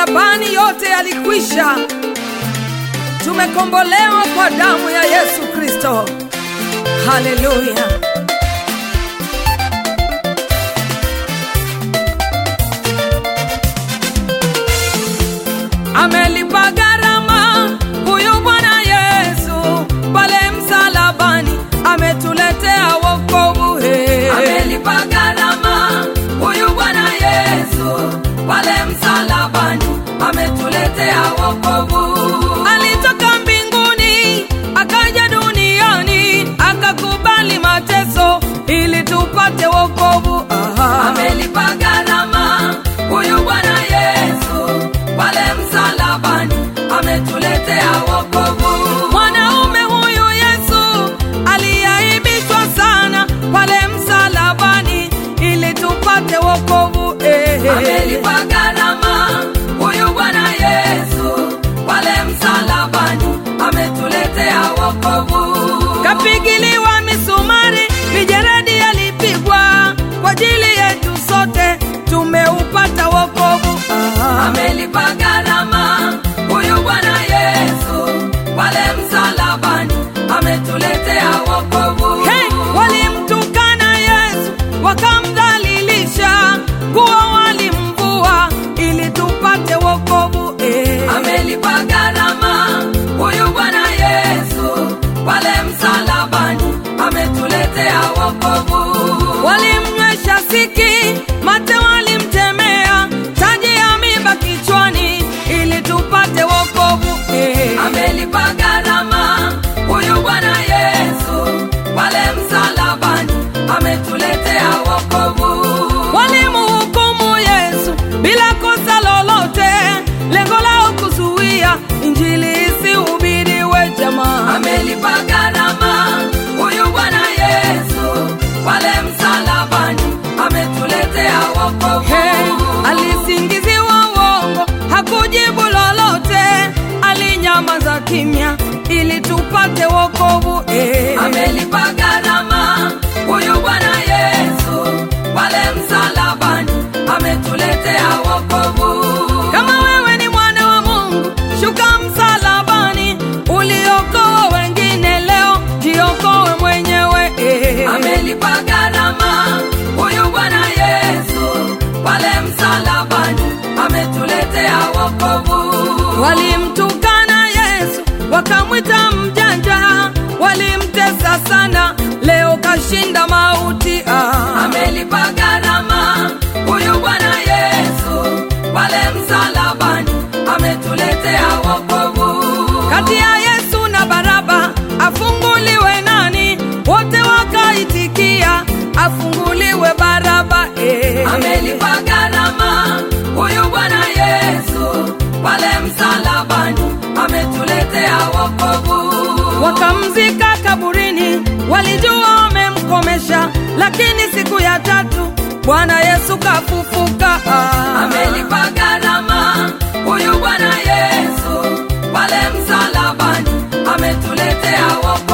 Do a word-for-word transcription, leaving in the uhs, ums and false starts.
msalabani yote yalikwisha. Tumekombolewa kwa damu ya Yesu Kristo. Haleluya. Amelipa gharama huyu Bwana Yesu, pale msalabani ametuletea wokovu. He, amelipa gharama huyu Bwana Yesu, pale msalabani ametuletea wokovu. Alitoka mbinguni akaja duniani, akakubali mateso ili tupate wokovu. Amelipa gharama huyu Bwana Yesu, pale msalabani ametuletea wokovu. Mwanaume huyu Yesu aliaibishwa sana pale msalabani ili tupate wokovu. Eh, amelipa gharama huyu Bwana Yesu, pale msalabani ametuletea wokovu. Kapigiliwa misumari, mijeredi alipigwa kwa ajili yetu sote, tumeupata wokovu. Amelipa gharama huyu Bwana Yesu, pale msalabani ametuletea wokovu. Hey, walimtukana Yesu wakamdhalilisha, nguo walimvua ili tupate wokovu. Eh, amelipa gharama huyu Bwana Yesu, pale msalabani ametuletea wokovu. Walimnywesha siki, mate walimtemea, taji ya miba kichwani ili tupate wokovu. Eh, amelipa gharama huyu Bwana Yesu, pale msalabani ametuletea wokovu. Walimhukumu Yesu bila kosa lolote, lengo lao kuzuia injili isihubiriwe jamaa. Amelipa gharama huyu Bwana Yesu, pale msalabani ametuletea wokovu. Hey, alisingiziwa uongo, hakujibu lolote, alinyamaza kimya ili tupate wokovu. Eh, amelipa gharama huyu Bwana Yesu, pale msalabani ametuletea wokovu. Kama wewe ni mwana wa Mungu, shuka msalabani, uliokoa wengine leo, jiokoe mwenyewe. Eh, amelipa gharama huyu Bwana Yesu, pale msalabani ametuletea wokovu. Walimtukana Yesu wakamwita mjanja, walimtesa sana, leo kashinda mauti. Ah, amelipa gharama huyu Bwana Yesu, pale msalabani ametuletea wokovu. Kati ya Yesu na Baraba afunguliwe nani? Wote wakaitikia afunguliwe Baraba. Eh, amelipa gharama huyu Bwana Yesu, pale msalabani ametuletea wokovu. Wakamzika kaburini, walijua wamemkomesha, lakini siku ya tatu Bwana Yesu kafufuka. Ah, amelipa gharama huyu Bwana Yesu, pale msalabani ametuletea wokovu.